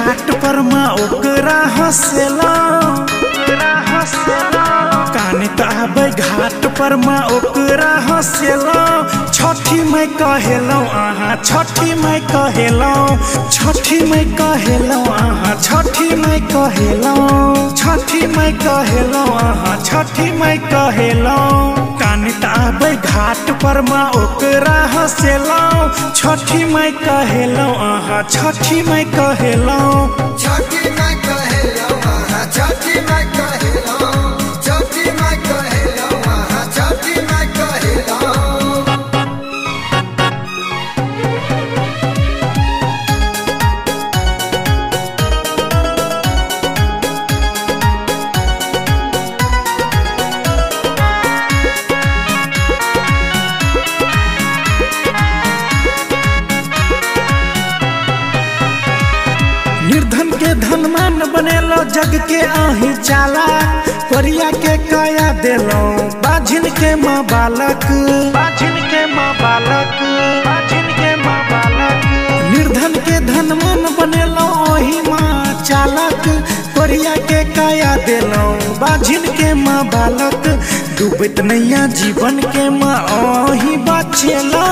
घाट पर माँ ओकरा हंसेला काने त आबे घाट पर माँ ओकरा हंसेला छठी मैं कहेलौ आहा छठी मैं कहेलौ छठी मैं कहेलौ आहा छठी मैं कहेलौ छठी मैं कहेलौ आहा छठी मैं कहेलौ काने त आबे घाट पर माँ ओकरा हंसेला छठी मैं कहेलौ आहा छठी मैं कहेलौ छठी मैं कहेलौ आहा छठी मैं कहेलौ छठी मैं कहेलौ आहा छठी मैं कहेलौ निर्धन के धनमान बनेलो जग के आही चाला परिया के काया देलो बाझिन के माँ बालक बाझिन के माँ बालक बाझिन के माँ बालक निर्धन के धनमान बनेलो ओही माँ चालक परिया के काया देलो बाझिन के माँ बालक डूबत नैया जीवन के माँ ओही बचेलो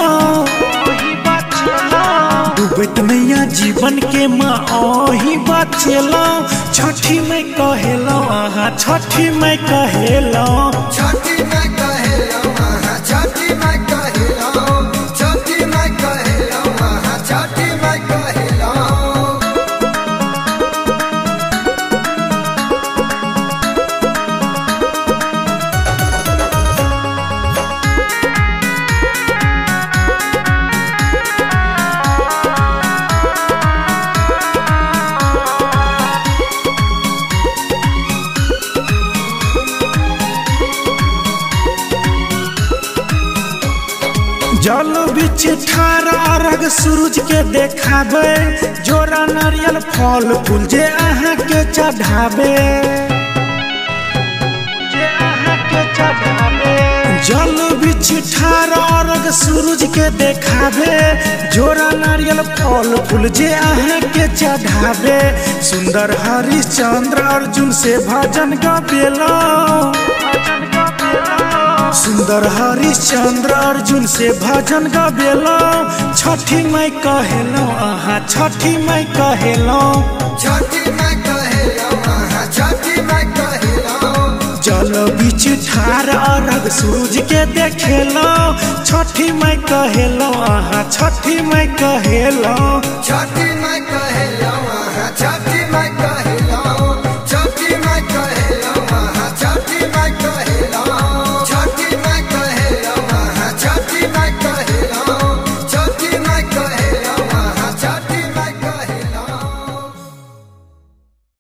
डूबत नैया जीवन के माँ ओही बचेलो छठी मैं कहेलो आहा छठी मैं कहेलो छठी मैं कहेलौ आहा छठी मैं कहेलौ छठी मैं कहेलौ आहा छठी मैं कहेलौ जल बिच ठार अर्घ सूरज के देखाबे जोरा नारियल फल फूल जे अहाँ के चढ़ाबे जल बिच ठार अर्घ सूरज के देखाबे जोरा नारियल फल फूल जे अहाँ के चढ़ाबे सुंदर हरिश्चंद्र अर्जुन से भजन गबेलो सुंदर हरिश्चंद्र अर्जुन से भजन गबेलो छठी मैं कहेलो आहा छठी मैं कहेलो छठी मैं कहेलौ आहा छठी मैं कहेलौ जल बिच ठार अर्घ सूरज के देखेलो छठी मैं कहेलो आहा छठी मैं कहेलो छठी मैं कहेलौ आहा छठी मैं कहेलौ